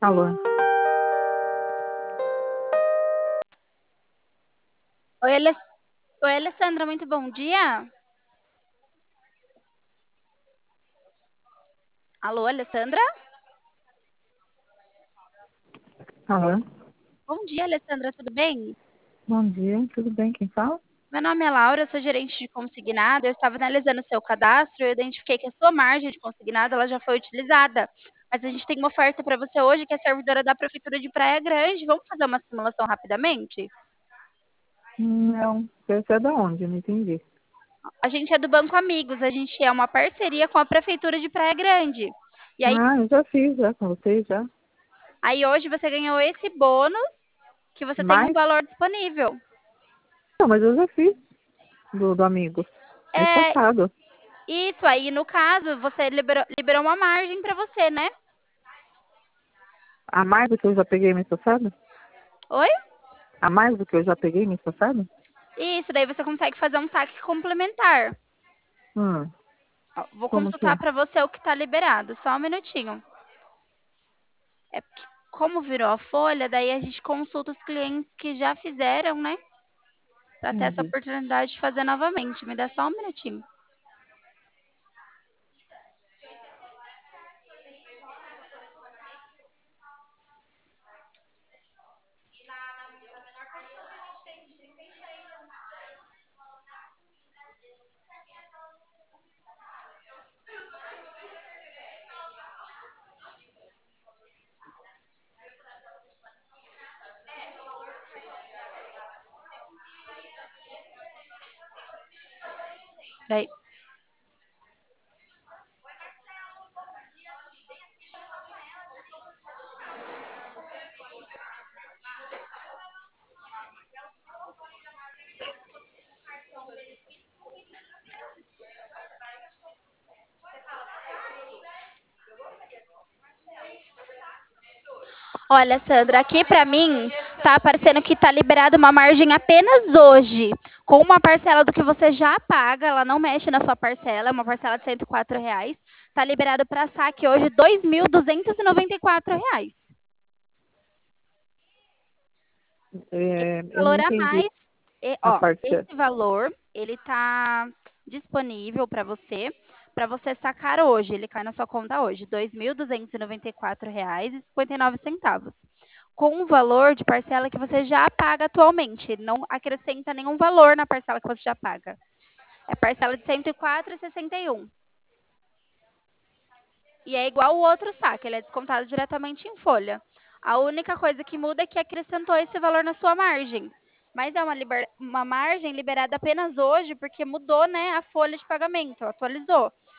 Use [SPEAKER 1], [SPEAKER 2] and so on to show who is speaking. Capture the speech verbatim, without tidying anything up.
[SPEAKER 1] Alô?
[SPEAKER 2] Oi, Aless... Oi, Alessandra, muito bom dia. Alô, Alessandra?
[SPEAKER 1] Alô?
[SPEAKER 2] Bom dia, Alessandra, tudo bem?
[SPEAKER 1] Bom dia, tudo bem? Quem fala?
[SPEAKER 2] Meu nome é Laura, eu sou gerente de consignado. Eu estava analisando o seu cadastro e eu identifiquei que a sua margem de consignado ela já foi utilizada. Mas a gente tem uma oferta para você hoje, que é servidora da Prefeitura de Praia Grande. Vamos fazer uma simulação rapidamente?
[SPEAKER 1] Não, você é da onde? Não entendi.
[SPEAKER 2] A gente é do Banco Amigos, a gente é uma parceria com a Prefeitura de Praia Grande. E aí,
[SPEAKER 1] Ah, eu já fiz já com vocês já.
[SPEAKER 2] aí hoje você ganhou esse bônus que você tem um
[SPEAKER 1] Mas,
[SPEAKER 2] valor disponível.
[SPEAKER 1] não, mas eu já fiz do, do amigo. Mês
[SPEAKER 2] É,
[SPEAKER 1] passado.
[SPEAKER 2] isso aí, no caso, você liberou, liberou uma margem para você, né?
[SPEAKER 1] A mais do que eu já peguei mês passado?
[SPEAKER 2] Oi?
[SPEAKER 1] A mais do que eu já peguei mês passado?
[SPEAKER 2] Isso, daí você consegue fazer um saque complementar.
[SPEAKER 1] Hum,
[SPEAKER 2] Ó, vou
[SPEAKER 1] como que
[SPEAKER 2] consultar
[SPEAKER 1] é?
[SPEAKER 2] para você o que está liberado, só um minutinho. É porque, como virou a folha, daí a gente consulta os clientes que já fizeram, né? Para ter essa
[SPEAKER 1] Entendi.
[SPEAKER 2] oportunidade de fazer novamente. Me dá só um minutinho. Daí. Olha, Sandra, aqui para mim tá aparecendo que tá liberada uma margem apenas hoje, com uma parcela do que você já paga, ela não mexe na sua parcela, é uma parcela de cento e quatro reais. Tá liberado para saque hoje dois mil duzentos e noventa e quatro reais.
[SPEAKER 1] É, eu não
[SPEAKER 2] Valor a
[SPEAKER 1] entendi
[SPEAKER 2] mais, e,
[SPEAKER 1] a
[SPEAKER 2] ó,
[SPEAKER 1] parte.
[SPEAKER 2] esse valor ele tá disponível para você, para você sacar hoje. Ele cai na sua conta hoje, dois mil duzentos e noventa e quatro reais e cinquenta e nove centavos, com o valor de parcela que você já paga atualmente. Ele não acrescenta nenhum valor na parcela que você já paga. É parcela de cento e quatro reais e sessenta e um. E é igual o outro saque, ele é descontado diretamente em folha. A única coisa que muda é que acrescentou esse valor na sua margem. Mas é uma, liber... uma margem liberada apenas hoje, porque mudou, né, a folha de pagamento, atualizou.